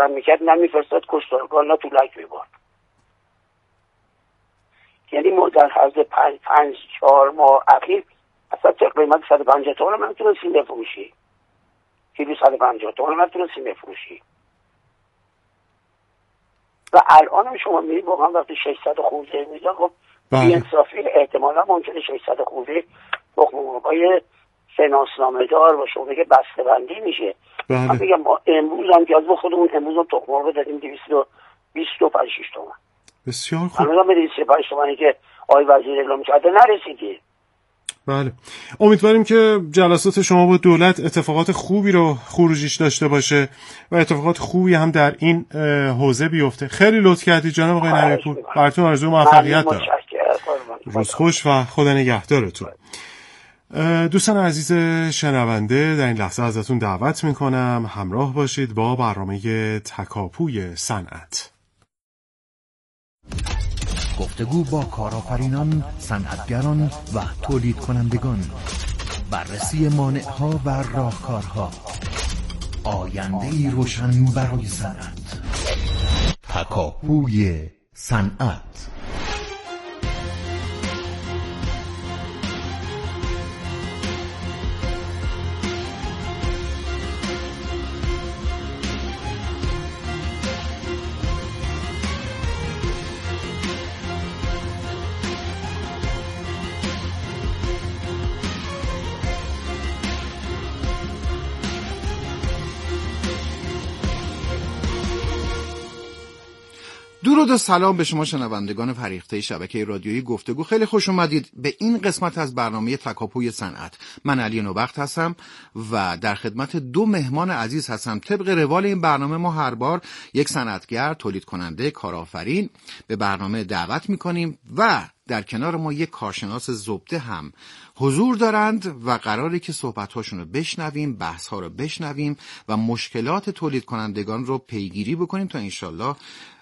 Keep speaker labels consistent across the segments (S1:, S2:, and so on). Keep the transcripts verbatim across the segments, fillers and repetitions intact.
S1: بند میکرد نمیفرستاد کشتارگاه، نه تو لک میبارد. یعنی ما در حد پنج پنج چهار ماه اخیر اصلا قیمت صد و پنجاه تومن من نتونستیم بفروشی، کیلو صد و پنجاه تومن من نتونستیم بفروشی. و الان هم شما میرید واقعا وقتی ششصد خورده میدن، خب بی‌انصافی احتمالا ممکنه ششصد خورده تخم مرغای شناسنامه دار باشه، اون که بسته بندی میشه. من میگم ما امروز هم که از خودمون امروز هم تخم مرغ دادیم دویست و بیست و پنج شش تومن.
S2: بسیار خوب.
S1: هنوز هم به دویست و پنج تومنی که آقای وزیر اعلام کرده نرسیدی.
S2: بله، امیدواریم که جلسات شما با دولت اتفاقات خوبی رو خروجیش داشته باشه و اتفاقات خوبی هم در این حوزه بیفته. خیلی لطف کردید جناب آقای نبی‌پور، براتون آرزوی موفقیت دارم. روز خوش و خدا نگهدارتون. دوستان عزیز شنونده، در این لحظه ازتون دعوت میکنم همراه باشید با برنامه تکاپوی صنعت.
S3: گفتگو با کارآفرینان، صنعتگران و تولید کنندگان، بررسی مانع‌ها و راهکارها، آینده‌ای روشن برای صنعت. تکاپوی صنعت.
S4: درود و سلام به شما شنوندگان فریخته شبکه رادیویی گفتگو. خیلی خوش اومدید به این قسمت از برنامه تکاپوی صنعت. من علی نوبخت هستم و در خدمت دو مهمان عزیز هستم. طبق روال این برنامه ما هر بار یک صنعتگر، تولید کننده، کارآفرین به برنامه دعوت میکنیم و در کنار ما یک کارشناس زبده هم حضور دارند و قراره که صحبت‌هاشون رو بشنویم، بحث‌ها رو بشنویم و مشکلات تولید کنندگان رو پیگیری بکنیم تا انشالله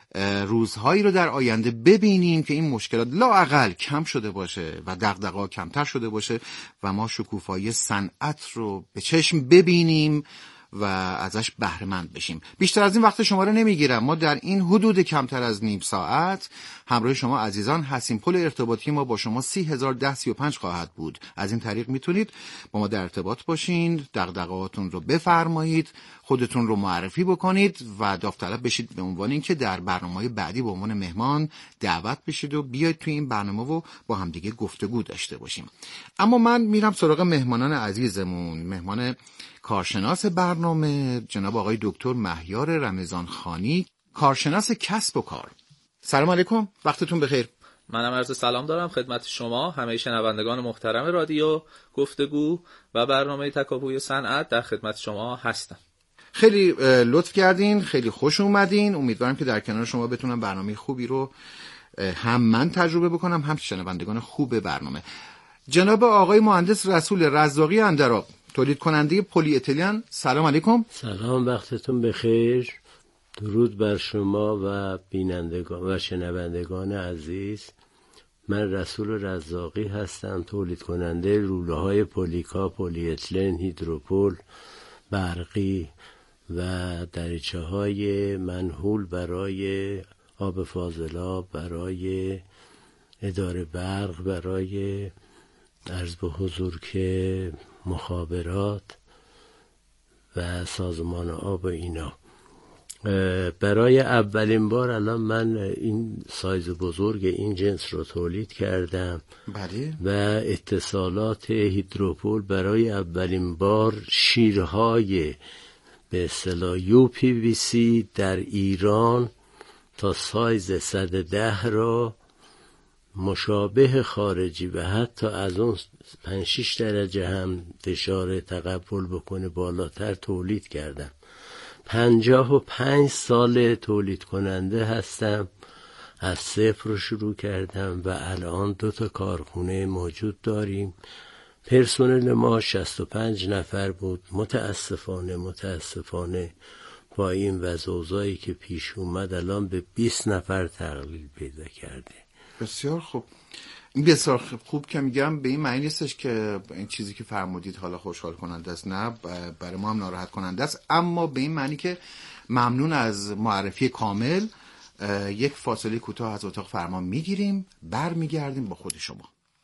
S4: روزهایی رو در آینده ببینیم که این مشکلات لااقل کم شده باشه و دغدغه‌ها کمتر شده باشه و ما شکوفایی صنعت رو به چشم ببینیم و ازش بهره مند بشیم. بیشتر از این وقت شما رو نمیگیرم. ما در این حدود کمتر از نیم ساعت همراه شما عزیزان هستیم. پل ارتباطی ما با شما سی هزار ده سی و پنج خواهد بود. از این طریق میتونید با ما در ارتباط باشین، دغدغه‌هاتون رو بفرمایید، خودتون رو معرفی بکنید و داوطلب بشید به عنوان اینکه در برنامه‌های بعدی به عنوان مهمان دعوت بشید و بیاید توی این برنامه و با هم دیگه گفتگو داشته باشیم. اما من میرم سراغ مهمانان عزیزمون. مهمان کارشناس برنامه جناب آقای دکتر مهیار رمضان خانی، کارشناس کسب و کار. سلام علیکم، وقتتون بخیر.
S5: منم عرض سلام دارم خدمت شما همه شنوندگان محترم رادیو گفتگو و برنامه تکاپوی صنعت. در خدمت شما هستم.
S4: خیلی لطف کردین، خیلی خوش اومدین. امیدوارم که در کنار شما بتونم برنامه خوبی رو هم من تجربه بکنم هم شنوندگان خوب برنامه. جناب آقای مهندس رسول رزاقی اندراب، تولید کننده پلی اتیلن، سلام علیکم.
S6: سلام، وقتتون بخیر. درود بر شما و بینندگان و شنوندگان عزیز. من رسول رزاقی هستم، تولید کننده لوله های پولیکا، پلی اتیلن، هیدروپول، برقی و دریچه های منحول برای آب فاضلاب، برای اداره برق، برای عرض به حضور که مخابرات و سازمان آب و اینا. برای اولین بار الان من این سایز بزرگ این جنس رو تولید کردم.
S4: بله.
S6: و اتصالات هیدروپول برای اولین بار شیرهای به اصطلاح یو پی وی سی در ایران تا سایز صد و ده را مشابه خارجی و حتی از اون پنج شش درجه هم فشار تقبل بکنه بالاتر تولید کردم. پنجاه و پنج سال تولید کننده هستم، از صفر رو شروع کردم و الان دو تا کارخونه موجود داریم. پرسنل ما شصت و پنج نفر بود. متاسفانه متاسفانه با این وضع اوضاعی که پیش اومد الان به بیست نفر تقلیل پیدا کرده.
S4: بسیار خوب. این بسیار خوب که میگم به این معنی نیستش که این چیزی که فرمودید حالا خوشحال کننده است، نه برای ما هم ناراحت کننده است، اما به این معنی که ممنون از معرفی کامل. یک فاصله کوتاه از اتاق فرمان میگیریم، بر میگردیم با خود شما.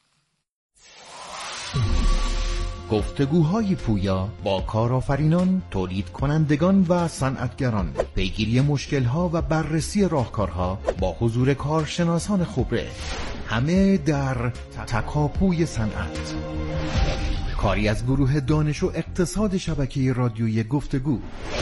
S3: گفتگوهای پویا با کارآفرینان، تولید کنندگان و صنعتگران، پیگیری مشکل‌ها و بررسی راهکارها با حضور کارشناسان خبره، همه در تکاپوی صنعت. کاری از گروه دانش و اقتصاد شبکه رادیویی گفتگو.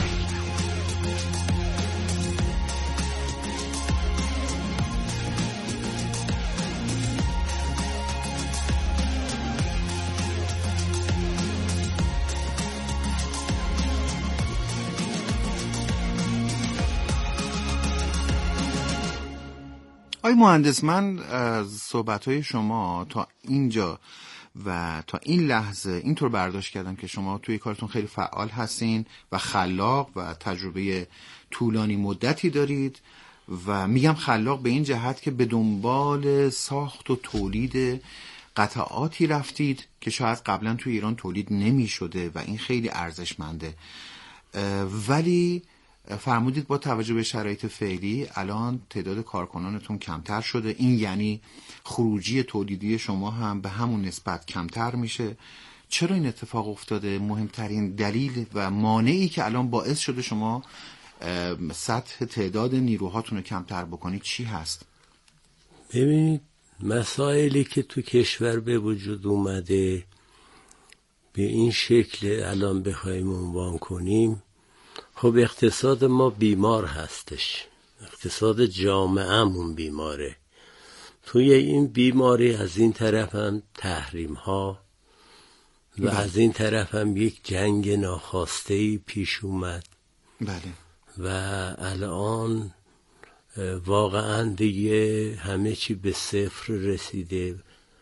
S4: آقای مهندس، من از صحبت‌های شما تا اینجا و تا این لحظه اینطور برداشت کردم که شما توی کارتون خیلی فعال هستین و خلاق و تجربه طولانی مدتی دارید و میگم خلاق به این جهت که به دنبال ساخت و تولید قطعاتی رفتید که شاید قبلا توی ایران تولید نمی شده و این خیلی ارزشمنده، ولی فرمودید با توجه به شرایط فعلی الان تعداد کارکنانتون کمتر شده، این یعنی خروجی تولیدی شما هم به همون نسبت کمتر میشه. چرا این اتفاق افتاده؟ مهمترین دلیل و مانعی که الان باعث شده شما سطح تعداد نیروهاتون رو کمتر بکنید چی هست؟
S6: ببینید، مسائلی که تو کشور به وجود اومده به این شکل الان بخوایم عنوان کنیم، خب اقتصاد ما بیمار هستش، اقتصاد جامعه‌مون بیماره. توی این بیماری از این طرف هم تحریم ها و بله. از این طرف هم یک جنگ ناخواسته‌ای پیش اومد.
S4: بله.
S6: و الان واقعا دیگه همه چی به صفر رسیده،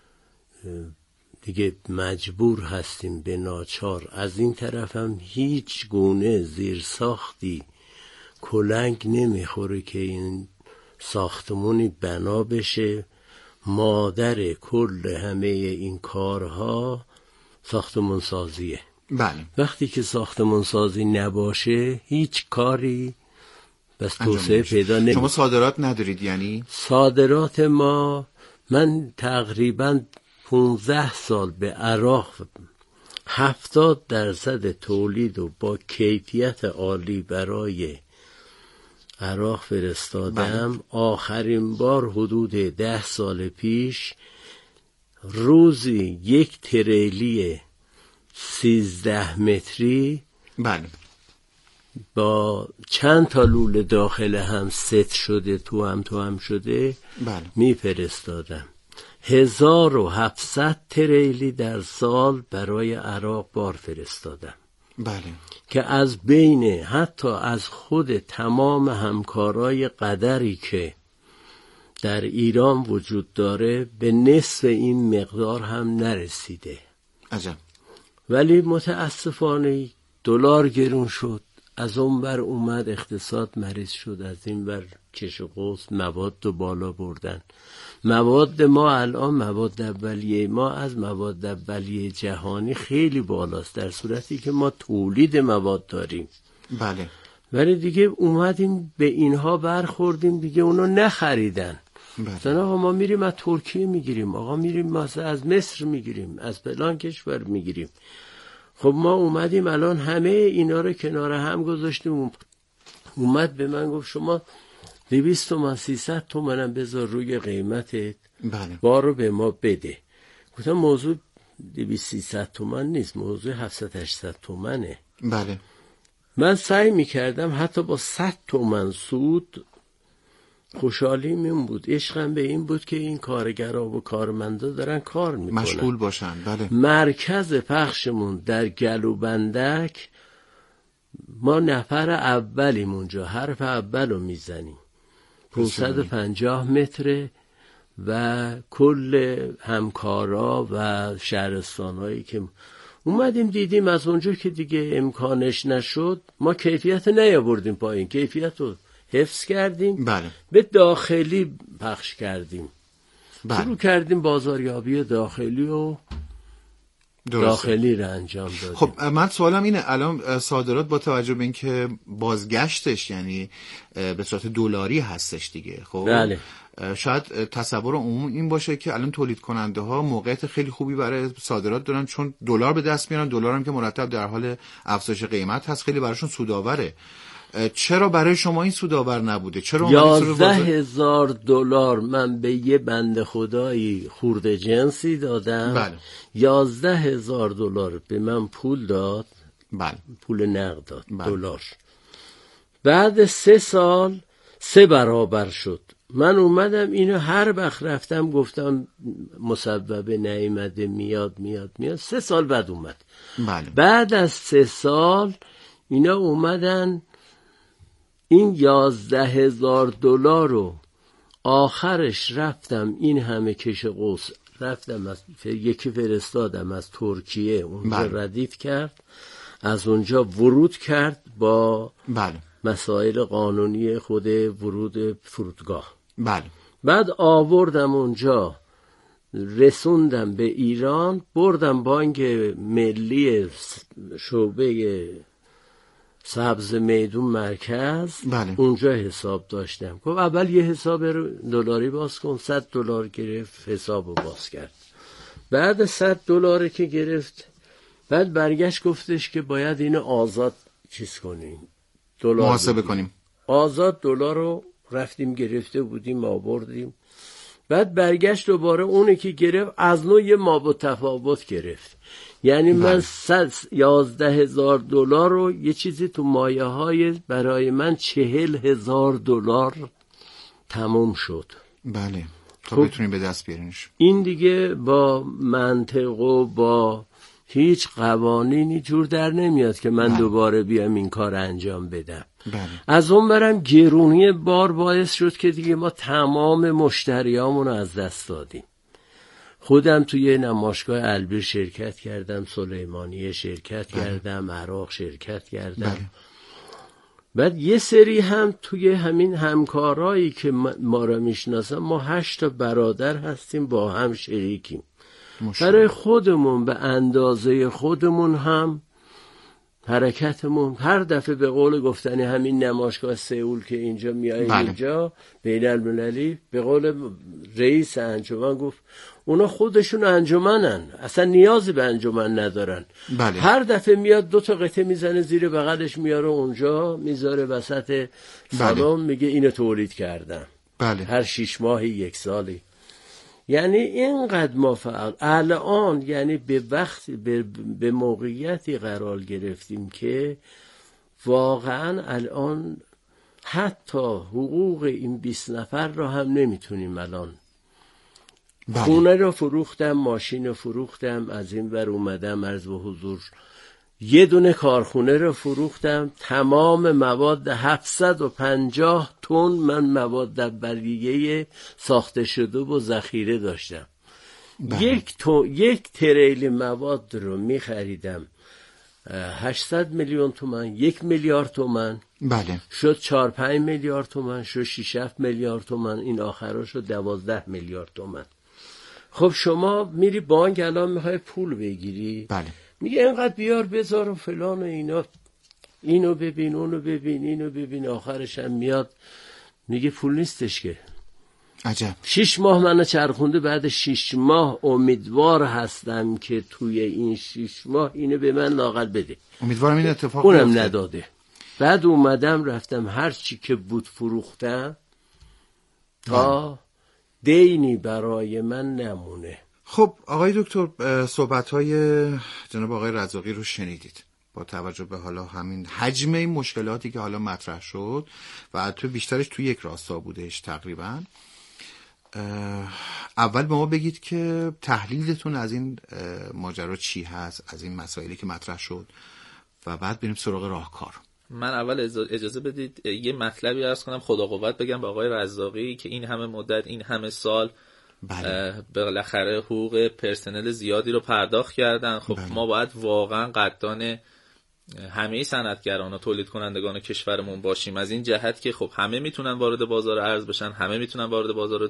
S6: دیگه مجبور هستیم به ناچار. از این طرف هم هیچ گونه زیرساختی کلنگ نمیخوره که این ساختمونی بنا بشه. مادر کل همه این کارها ساختمون سازیه.
S4: بله.
S6: وقتی که ساختمون سازی نباشه هیچ کاری بس توسعه پیدا نمیشه.
S4: شما صادرات ندارید؟ یعنی
S6: صادرات ما، من تقریباً پونزده سال به عراق هفتاد درصد تولید و با کیفیت عالی برای عراق فرستادم. بله. آخرین بار حدود ده سال پیش روزی یک تریلی سیزده متری
S4: بله.
S6: با چند تا لوله داخل هم ست شده، تو هم تو هم شده،
S4: بله.
S6: میفرستادم. هزار و هفتصد تریلی در سال برای عراق بار فرستادم.
S4: بله.
S6: که از بین حتی از خود تمام همکارای قدری که در ایران وجود داره به نصف این مقدار هم نرسیده.
S4: عجب.
S6: ولی متاسفانه دلار گرون شد، از اون بر اومد اقتصاد مریض شد، از این بر کش و قوس مواد رو بالا بردن. مواد ما الان، مواد اولیه ما از مواد اولیه جهانی خیلی بالاست، در صورتی که ما تولید مواد داریم.
S4: بله.
S6: ولی دیگه اومدیم به اینها برخوردیم، دیگه اونو نخریدن. مثلا آقا ما میریم از ترکیه میگیریم، آقا میریم مثلا از مصر میگیریم، از فلان کشور میگیریم. خب ما اومدیم الان همه اینا رو کنار هم گذاشتیم. اومد به من گفت شما دویست تومن سیصد تومنم بذار روی قیمتت.
S4: بله.
S6: بارو به ما بده. گفتم موضوع دویست سیصد تومن نیست، موضوع هفتصد هشتصد تومنه.
S4: بله.
S6: من سعی میکردم حتی با صد تومن سود خوشحالیم این بود، عشقم به این بود که این کارگرها و کارمندا دارن کار میکنن،
S4: مشغول باشن. بله.
S6: مرکز پخشمون در گلوبندک، ما نفر اولیم اونجا، حرف اول رو میزنیم، پانصد و پنجاه متره و کل همکارا و شهرستانهایی که اومدیم دیدیم از اونجا که دیگه امکانش نشد، ما کیفیت نیاوردیم پایین، کیفیت رو حفظ کردیم.
S4: بله.
S6: به داخلی پخش کردیم.
S4: بله.
S6: شروع کردیم بازاریابی داخلی و درسته. داخلی رو انجام دادیم.
S4: خب من سوالم اینه، الان صادرات با توجه به اینکه بازگشتش یعنی به صورت دلاری هستش دیگه، خب
S6: بله.
S4: شاید تصور عموم این باشه که الان تولید کننده ها موقعیت خیلی خوبی برای صادرات دارن، چون دلار به دست میارن، دلار هم که مرتب در حال افزایش قیمت هست، خیلی براشون سودآوره. چرا برای شما این سودآور نبوده؟ چرا
S6: یازده هزار دلار من به یه بنده خدایی خورده جنسی دادم.
S4: بله.
S6: یازده هزار دلار به من پول داد.
S4: بله.
S6: پول نقد داد.
S4: بله.
S6: دلار. بعد سه سال سه برابر شد. من اومدم اینو هر وقت رفتم گفتم مسببه نیامده، میاد میاد میاد. سه سال بعد اومد.
S4: بله.
S6: بعد از سه سال اینا اومدن این یازده هزار دلار رو آخرش رفتم این همه کش قوس رفتم از یکی فرستادم از ترکیه، اونجا بله. ردیف کرد، از اونجا ورود کرد با
S4: بله.
S6: مسائل قانونی خود ورود فرودگاه.
S4: بله.
S6: بعد آوردم اونجا رسوندم به ایران، بردم بانک ملی شعبه سبز میدون مرکز.
S4: بله.
S6: اونجا حساب داشتم. خب اول یه حساب دلاری باز کن، صد دلار گرفت، حسابو باز کرد. بعد صد دلار که گرفت، بعد برگشت گفتش که باید اینو آزاد چیز کنیم، دلار
S4: محاسبه کنیم.
S6: آزاد دلار رو رفتیم گرفته بودیم آوردیم. بعد برگشت دوباره اونی که گرفت از نوع یه ما با تفاوت گرفت. یعنی من صد یازده هزار دلار رو یه چیزی تو مایه های برای من چهل هزار دلار تموم شد.
S4: بله. تا
S6: خب
S4: بتونیم به دست بیارینش.
S6: این دیگه با منطق و با هیچ قوانینی جور در نمیاد که من بله. دوباره بیام این کار انجام بدم.
S4: بله.
S6: از اون برم گرونی بار باعث شد که دیگه ما تمام مشتریامون رو از دست دادیم. خودم توی نمایشگاه البیر شرکت کردم، سلیمانیه شرکت بله. کردم، عراق شرکت کردم. بله. بعد یه سری هم توی همین همکارایی که ما را میشناسم، ما هشت تا برادر هستیم با هم شریکیم. برای خودمون به اندازه خودمون هم حرکتمون هر دفعه به قول گفتنی همین نمایشگاه سئول که اینجا میای بله. اینجا بین المللی، به قول رئیس انجمن گفت اونا خودشون انجمنن، اصلا نیازی به انجمن ندارن.
S4: بله.
S6: هر دفعه میاد دو تا قطعه میزنه زیر بغلش میاره اونجا میذاره وسط سالن. بله. میگه اینو تولید کردم.
S4: بله.
S6: هر شیش ماهی یک سالی. یعنی اینقدر ما فعال الان، یعنی به وقت به, به موقعیتی قرار گرفتیم که واقعا الان حتی حقوق این بیست نفر رو هم نمیتونیم الان.
S4: بله.
S6: خونه رو فروختم، ماشین رو فروختم، از این ور اومدم عرض به حضور یه دونه کارخونه رو فروختم، تمام مواد هفتصد و پنجاه تن من مواد اولیه ساخته شده و ذخیره داشتم.
S4: بله.
S6: یک تو یک تریل مواد رو می خریدم هشتصد میلیون تومان، یک میلیارد تومان.
S4: بله.
S6: شد چهار پنج میلیارد تومان، شد شش هفت میلیارد تومان، این آخرا شد دوازده میلیارد تومان. خب شما میری بانک الان میخوای پول بگیری،
S4: بله.
S6: میگه اینقدر بیار بذار و فلان و اینا، اینو ببین اونو ببین اینو ببین، آخرش هم میاد میگه پول نیستش که.
S4: عجب.
S6: شش ماه منو چرخونده، بعد شش ماه امیدوار هستم که توی این شش ماه اینو به من لااقل بده.
S4: امیدوارم این اتفاق
S6: اونم
S4: بیفته.
S6: نداده. بعد اومدم رفتم هر چی که بود فروختم تا دینی برای من نمونه.
S4: خب آقای دکتر، صحبت‌های جناب آقای رزاقی رو شنیدید. با توجه به حالا همین حجم این مشکلاتی که حالا مطرح شد و تو بیشترش تو یک راستا بودش تقریبا، اول به ما بگید که تحلیلتون از این ماجرا چی هست، از این مسائلی که مطرح شد، و بعد بریم سراغ راهکار.
S5: من اول اجازه بدید یه مطلبی عرض کنم، خدا قوت بگم به آقای رزاقی که این همه مدت، این همه سال
S4: بله.
S5: بالاخره حقوق پرسنل زیادی رو پرداخت کردن. خب بله. ما باید واقعا قدردان همه صنعتگران و تولید کنندگان کشورمون باشیم، از این جهت که خب همه میتونن وارد بازار ارز بشن، همه میتونن وارد بازار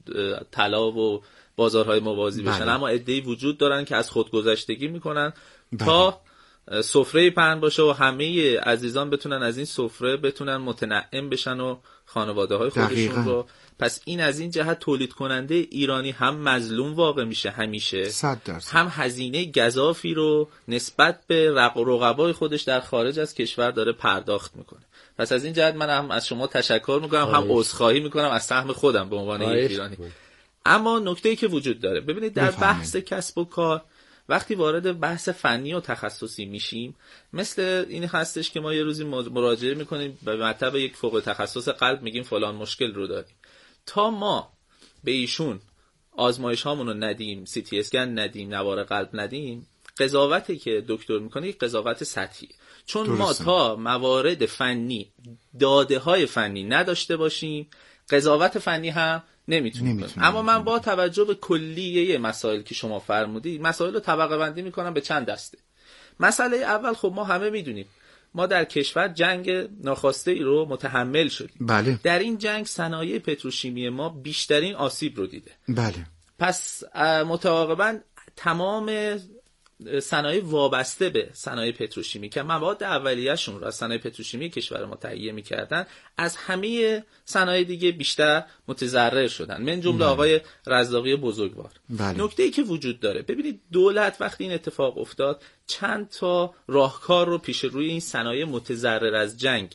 S5: طلا و بازارهای موازی بشن. بله. اما عده‌ای وجود دارن که از خودگذشتگی میکنن. بله. تا سفره پهن باشه و همه عزیزان بتونن از این سفره بتونن متنعم بشن و خانواده های خودشون رو. پس این از این جهت تولید کننده ایرانی هم مظلوم واقع میشه همیشه، هم هزینه گزافی رو نسبت به رقبای خودش در خارج از کشور داره پرداخت میکنه. پس از این جهت من هم از شما تشکر میکنم، هم عذرخواهی میکنم از سهم خودم به عنوان یک ایرانی. بود. اما نکته‌ای که وجود داره، ببینید در بفهمید. بحث کسب و کار وقتی وارد بحث فنی و تخصصی میشیم، مثل این هستش که ما یه روزی مراجعه میکنیم به مطلب یک فوق تخصص قلب، میگیم فلان مشکل رو داریم. تا ما به ایشون آزمایش هامون رو ندیم، سی تی اسکن ندیم، نوار قلب ندیم، قضاوتی که دکتر میکنه یک قضاوت سطحی، چون درسته. ما تا موارد فنی، داده های فنی نداشته باشیم، قضاوت فنی هم نمیتونیم. اما من با توجه به کلیه مسائل که شما فرمودید، مسائل رو طبقه بندی میکنم به چند دسته. مسئله اول، خب ما همه میدونیم ما در کشور جنگ ناخواسته ای رو متحمل شدیم. بله. در این جنگ صنایع پتروشیمی ما بیشترین آسیب رو دیده. بله. پس متعاقباً تمام صنایع وابسته به صنایع پتروشیمی که مواد اولیه‌شون رو از صنایع پتروشیمی کشور ما تهیه می‌کردن، از همه صنایع دیگه بیشتر متضرر شدن، من جمله آقای رزاقی بزرگوار. بله. نکته‌ای که وجود داره، ببینید دولت وقتی این اتفاق افتاد چند تا راهکار رو پیش روی این صنایع متضرر از جنگ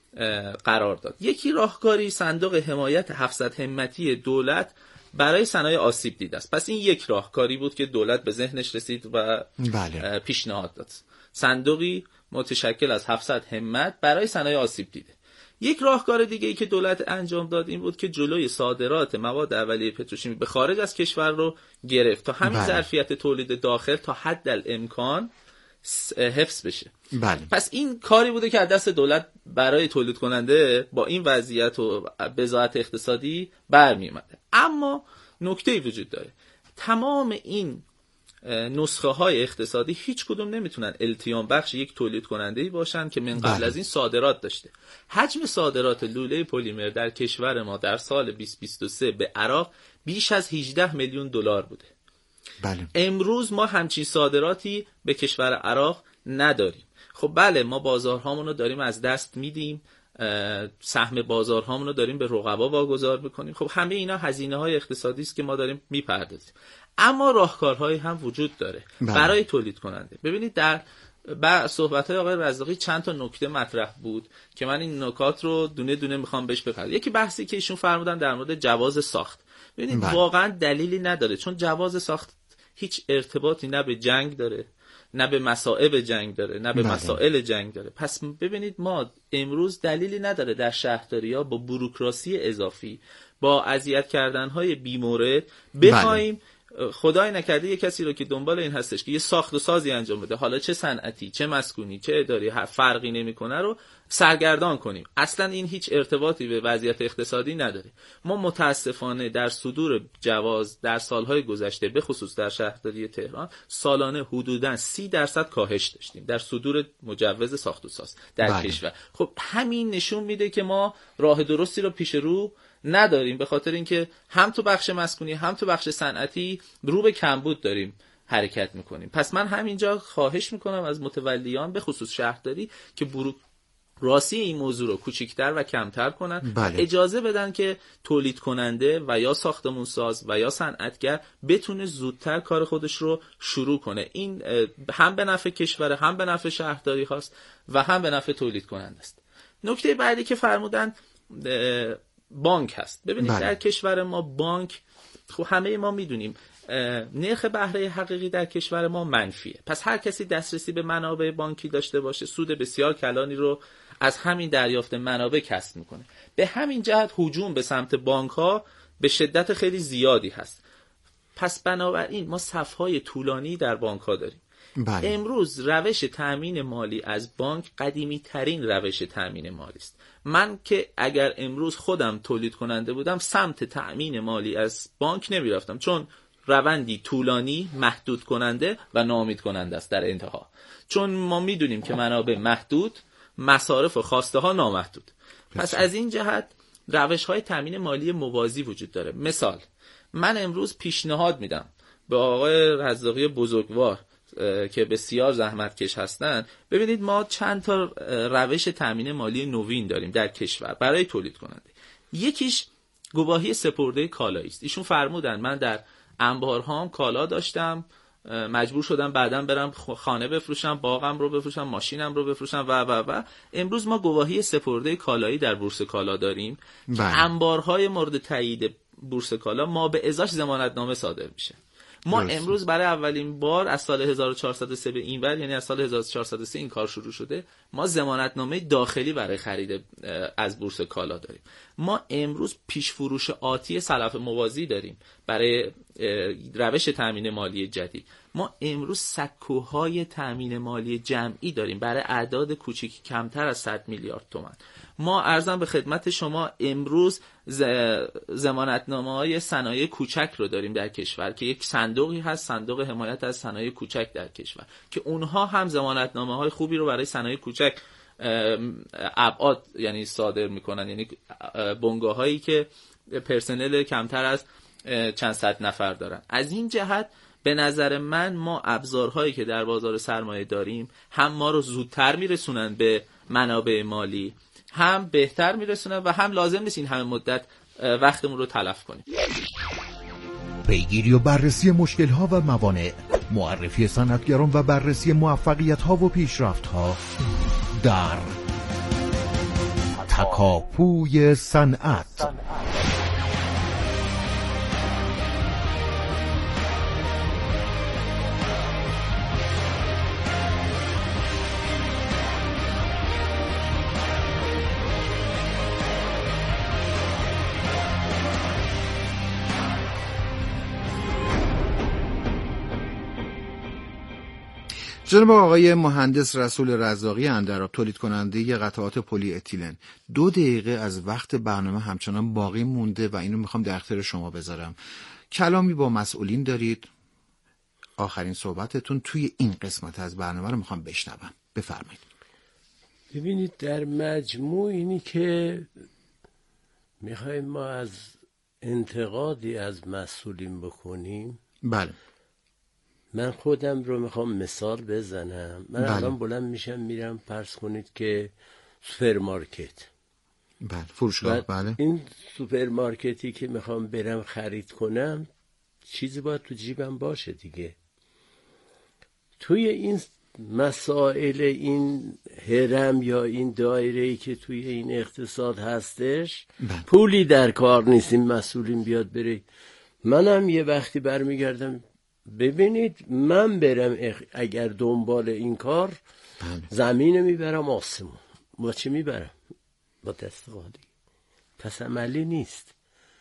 S5: قرار داد. یکی راهکاری صندوق حمایت هفتصد همتی دولت برای صنایع آسیب دیده است. پس این یک راهکاری بود که دولت به ذهنش رسید و بله. پیشنهاد داد. صندوقی متشکل از هفتصد همت برای صنایع آسیب دیده. یک راهکار دیگه ای که دولت انجام داد این بود که جلوی صادرات مواد اولیه پتروشیمی به خارج از کشور رو گرفت تا همین بله. ظرفیت تولید داخل تا حد الامکان حفظ بشه. بله. پس این کاری بوده که از دست دولت برای تولید کننده با این وضعیت و بضاعت اقتصادی برمی اومده. اما نکته‌ای وجود داره، تمام این نسخه های اقتصادی هیچ کدوم نمیتونن التیام بخش یک تولید کننده‌ای باشن که من قبل بله. از این صادرات داشته. حجم صادرات لوله پلیمر در کشور ما در سال بیست بیست و سه به عراق بیش از هجده میلیون دلار بوده. بله. امروز ما همچین صادراتی به کشور عراق نداریم. خب بله، ما بازارهامون رو داریم از دست میدیم، سهم بازارهامون رو داریم به رقبا واگذار میکنیم. خب همه اینا هزینه های اقتصادی است که ما داریم میپردازیم. اما راهکارهایی هم وجود داره بله. برای تولید کننده. ببینید در با صحبت‌های آقای رزاقی چند تا نکته مطرح بود که من این نکات رو دونه دونه میخوام بهش بپردازم. یکی بحثی که ایشون فرمودن در مورد جواز ساخت. ببینید بله. واقعا دلیلی نداره، چون جواز ساخت هیچ ارتباطی نه به جنگ داره، نه به مصائب جنگ داره، نه به مسائل جنگ داره. پس ببینید ما امروز دلیلی نداره در شهرداری‌ها با بوروکراسی اضافی، با اذیت کردن‌های بی‌مورد بخوایم بله. خدای نکرده یه کسی رو که دنبال این هستش که یه ساخت و سازی انجام بده، حالا چه صنعتی، چه مسکونی، چه اداری، فرقی نمی‌کنه، رو سرگردان کنیم. اصلا این هیچ ارتباطی به وضعیت اقتصادی نداره. ما متاسفانه در صدور جواز در سالهای گذشته به خصوص در شهرداری تهران سالانه حدوداً سی درصد کاهش داشتیم در صدور مجوز ساخت و ساز در بله. کشور. خب همین نشون میده که ما راه درستی رو پیش رو نداریم، به خاطر اینکه هم تو بخش مسکونی هم تو بخش صنعتی رو به کمبود داریم حرکت میکنیم. پس من همینجا خواهش میکنم از متولیان به خصوص شهرداری که برو راسی این موضوع رو کوچیک‌تر و کمتر کنن، بله. اجازه بدن که تولید کننده و یا ساختمون ساز و یا صنعتگر بتونه زودتر کار خودش رو شروع کنه. این هم به نفع کشور، هم به نفع شهرداری هاست و هم به نفع تولید کننده است. نکته بعدی که فرمودن بانک هست. ببینید بله. در کشور ما بانک، خب همه ما میدونیم نرخ بهره حقیقی در کشور ما منفیه. پس هر کسی دسترسی به منابع بانکی داشته باشه سود بسیار کلانی رو از همین دریافت منابع کسب میکنه. به همین جهت هجوم به سمت بانک ها به شدت خیلی زیادی هست. پس بنابراین ما صفهای طولانی در بانک ها داریم. بله. امروز روش تأمین مالی از بانک قدیمی ترین روش تأمین مالی است. من که اگر امروز خودم تولید کننده بودم سمت تأمین مالی از بانک نمی رفتم، چون روندی طولانی، محدود کننده و ناامید کننده است در انتها. چون ما میدونیم که منابع محدود، مصارف و خواسته ها نامحدود. پس از این جهت روش های تامین مالی موازی وجود داره. مثال، من امروز پیشنهاد میدم به آقای رزاقی بزرگوار که بسیار زحمتکش هستن، ببینید ما چند تا روش تامین مالی نوین داریم در کشور برای تولید کننده. یکیش گواهی سپرده کالایی است. ایشون فرمودن من در انبارهام کالا داشتم، مجبور شدم بعداً برم خانه بفروشم، باغم رو بفروشم، ماشینم رو بفروشم و و و امروز ما گواهی سپرده کالایی در بورس کالا داریم که انبارهای مورد تایید بورس کالا ما به ازاش ضمانتنامه صادر میشه. ما درسته. امروز برای اولین بار از سال هزار و چهارصد و سه به این ور، یعنی از سال هزار و چهارصد و سه این کار شروع شده، ما ضمانتنامه داخلی برای خرید از بورس کالا داریم. ما امروز پیش فروش آتی سلف موازی داریم برای روش تامین مالی جدید. ما امروز سکوهای تامین مالی جمعی داریم برای اعداد کوچیک کمتر از صد میلیارد تومان. ما عرضم به خدمت شما امروز ضمانتنامه‌های صنایع کوچک رو داریم در کشور که یک صندوقی هست، صندوق حمایت از صنایع کوچک در کشور، که اونها هم ضمانتنامه‌های خوبی رو برای صنایع کوچک ابعاد یعنی صادر میکنن، یعنی بنگاهایی که پرسنل کمتر از چند صد نفر دارن. از این جهت به نظر من ما ابزارهایی که در بازار سرمایه داریم هم ما رو زودتر میرسونن به منابع مالی، هم بهتر میرسونن و هم لازم نیست این همه مدت وقتمون رو تلف کنیم.
S3: پیگیری و بررسی مشکل‌ها و موانع، معرفی صنعتگران و بررسی موفقیت‌ها و پیشرفت‌ها در تکاپوی صنعت.
S4: جناب آقای مهندس رسول رزاقی اندراب، تولید کننده قطعات پلی اتیلن، دو دقیقه از وقت برنامه همچنان باقی مونده و اینو میخوام در اختیار شما بذارم. کلامی با مسئولین دارید، آخرین صحبتتون توی این قسمت از برنامه رو میخوام بشنوم، بفرمایید.
S6: ببینید در مجموع اینی که میخوایم ما از انتقادی از مسئولین بکنیم،
S4: بله،
S6: من خودم رو میخوام مثال بزنم. من
S4: بله.
S6: الان بلند میشم میرم فرض کنید که سوپرمارکت،
S4: بله، فروشگاه، بله،
S6: این سوپرمارکتی که میخوام برم خرید کنم چیزی باید تو جیبم باشه دیگه. توی این مسائل، این هرم یا این دایره‌ای که توی این اقتصاد هستش،
S4: بله.
S6: پولی در کار نیست این مسئولین بیاد بره. منم یه وقتی برمیگردم، ببینید من برم اگر دنبال این کار،
S4: بله.
S6: زمین میبرم آسمون. با چی میبرم؟ با دست خالی. پس عملی نیست.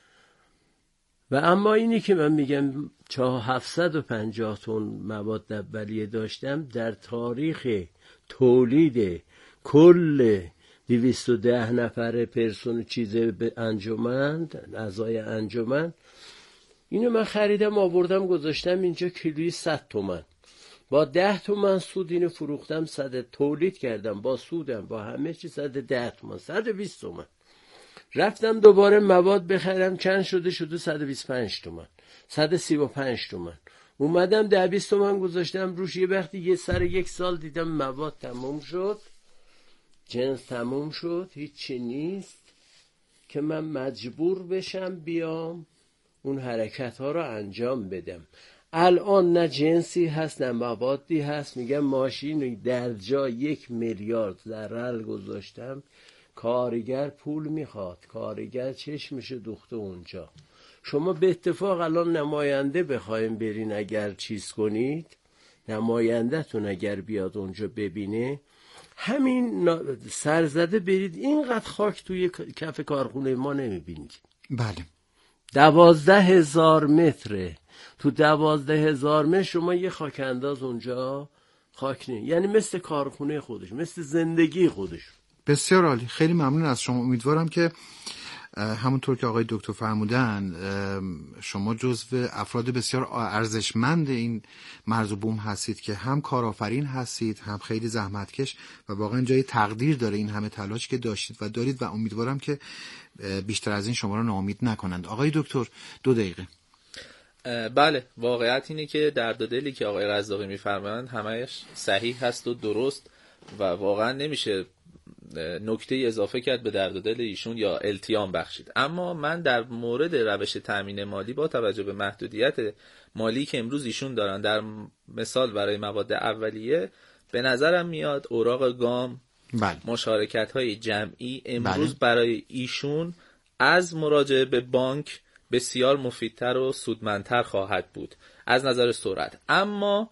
S6: و اما اینی که من میگم هفتصد و پنجاه تن مواد اولیه داشتم، در تاریخ تولید کل دویست و ده نفر پرسون چیزه به انجمن، اعضای انجمن، اینو من خریدم آوردم گذاشتم اینجا کیلویی صد تومن، با ده تومن سود اینو فروختم، صد تولید کردم با سودم با همه چی صد ده تومن، صد و بیست تومن. رفتم دوباره مواد بخرم، چند شده؟ شده صد و بیست و پنج تومن، صد و سی و پنج تومن. اومدم ده بیست تومن گذاشتم روش. یه وقتی یه سر یک سال دیدم مواد تموم شد، جنس تموم شد، هیچی نیست که من مجبور بشم بیام اون حرکت ها رو انجام بدم. الان نه جنسی هست نه موادی هست. میگم ماشین در جا یک میلیارد ضرر گذاشتم، کارگر پول میخواد، کارگر چشمش دوخته اونجا. شما به اتفاق الان نماینده بخوایم برین، اگر چیز کنید، نماینده تون اگر بیاد اونجا ببینه، همین سرزده برید، اینقدر خاک توی کف کارخونه ما نمیبینید.
S4: بله،
S6: دوازده هزار متره. تو دوازده هزار متر شما یه خاک انداز اونجا خاک نه، یعنی مثل کارخونه خودش، مثل زندگی خودش.
S4: بسیار عالی، خیلی ممنون از شما. امیدوارم که همونطور که آقای دکتر فرمودن شما جزو افراد بسیار ارزشمند این مرز و بوم هستید که هم کارآفرین هستید، هم خیلی زحمتکش و واقعا جای تقدیر داره این همه تلاش که داشتید و دارید و امیدوارم که بیشتر از این شما رو ناامید نکنند. آقای دکتر دو دقیقه.
S5: بله، واقعیت اینه که درد و دلی که آقای رزاقی میفرمایند همه‌اش صحیح هست و درست و واقعا نمیشه نکته اضافه کرد به درد و دل ایشون یا التیام بخشید. اما من در مورد روش تامین مالی با توجه به محدودیت مالی که امروز ایشون دارن، در مثال برای مواد اولیه به نظرم میاد اوراق گام،
S4: بله.
S5: مشارکت های جمعی امروز بله. برای ایشون از مراجعه به بانک بسیار مفیدتر و سودمندتر خواهد بود از نظر سرعت. اما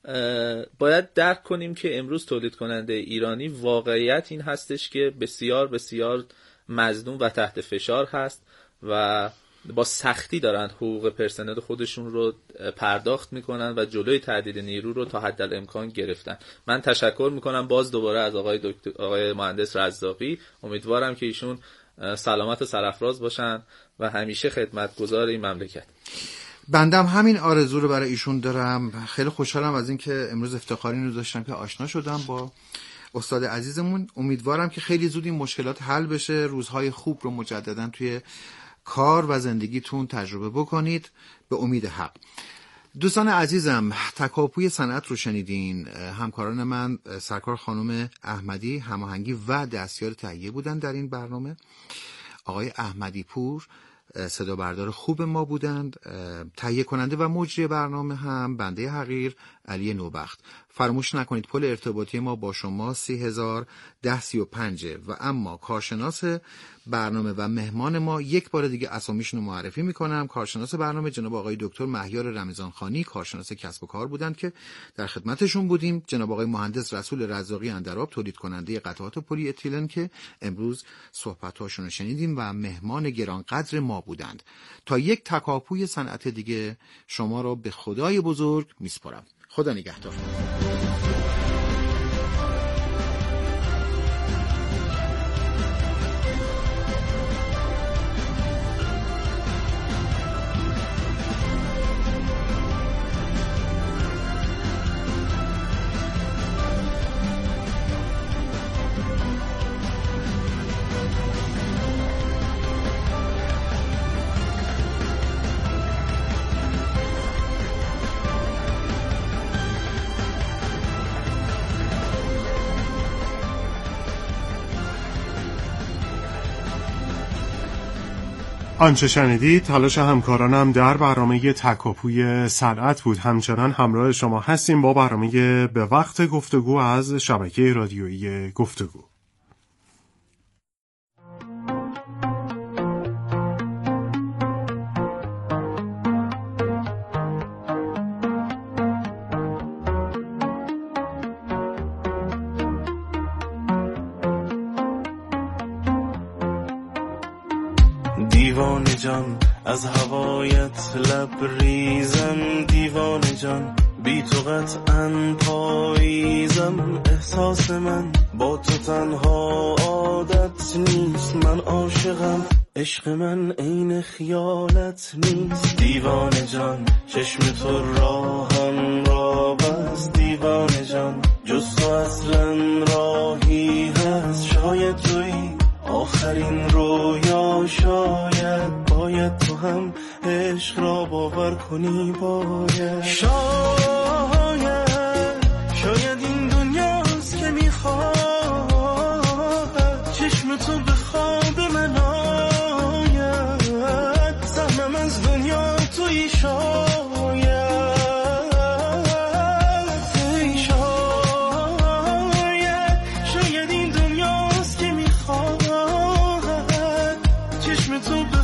S5: باید درک کنیم که امروز تولید کننده ایرانی واقعیت این هستش که بسیار بسیار مظلوم و تحت فشار هست و با سختی دارن حقوق پرسنل خودشون رو پرداخت میکنن و جلوی تعدیل نیرو رو تا حد الامکان گرفتن. من تشکر میکنم باز دوباره از آقای دکتر آقای مهندس رزاقی. امیدوارم که ایشون سلامت و سرافراز باشن و همیشه خدمتگزار این مملکت.
S4: بندم همین آرزو رو برای ایشون دارم. خیلی خوشحالم از این که امروز افتخاری رو داشتم که آشنا شدم با استاد عزیزمون. امیدوارم که خیلی زود این مشکلات حل بشه، روزهای خوب رو مجددا توی کار و زندگیتون تجربه بکنید به امید حق. دوستان عزیزم، تکاپوی صنعت رو شنیدین. همکاران من سرکار خانم احمدی هماهنگی و دستیار تهیه بودن در این برنامه. آقای احمدی پور صدا بردار خوب ما بودند. تهیه کننده و مجری برنامه هم بنده حقیر علی نوبخت. فراموش نکنید پل ارتباطی ما با شما سی هزار ده سی و پنج و اما کارشناس برنامه و مهمان ما یک بار دیگه اسامیشون رو معرفی میکنم. کارشناس برنامه جناب آقای دکتر مهیار رمضان خانی، کارشناس کسب و کار بودند که در خدمتشون بودیم. جناب آقای مهندس رسول رزاقی اندراب، تولید کننده قطعات پلی اتیلن که امروز صحبتاشون رو شنیدیم و مهمان گرانقدر ما بودند. تا یک تکاپوی صنعت دیگه شما رو به خدای بزرگ میسپارم. خدا نگهدار.
S2: آنچه شنیدید تلاش همکارانم در برنامه تکاپوی صنعت بود. همچنان همراه شما هستیم با برنامه به وقت گفتگو از شبکه رادیویی گفتگو.
S7: دیوانه جان از هوایت لبریزم، دیوانه جان بی تو قطعاً پاییزم. احساس من با تو تنها عادت نیست، من عاشقم، عشق من عین خیالت نیست. دیوانه جان چشم تو راهم را بس، دیوانه جان جز تو اصلا راهی هست. شاید تویی آخرین رویا، شاید باید تو هم عشق را باور کنی. باید شاید شاید این دنیاست که میخواد چشم تو به خواب من آید. سهمم از دنیا توی شاید شاید شاید این دنیاست که میخواد چشم تو به